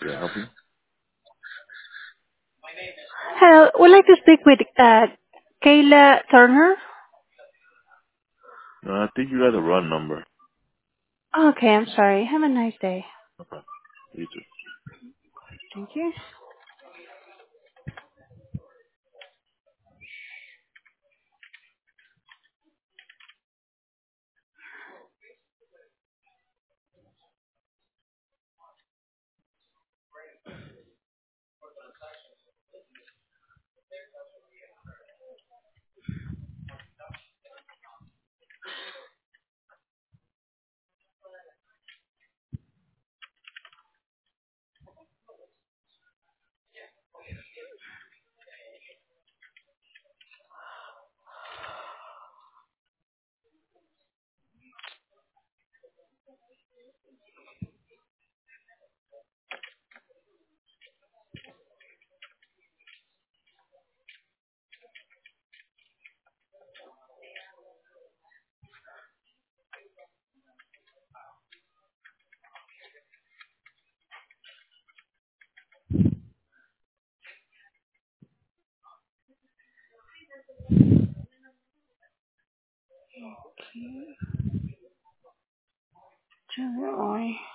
Can I help you? Hello. Would like to speak with Kayla Turner. No, I think you got the wrong number. Okay, I'm sorry. Have a nice day. Okay. You too. Thank you. Joy.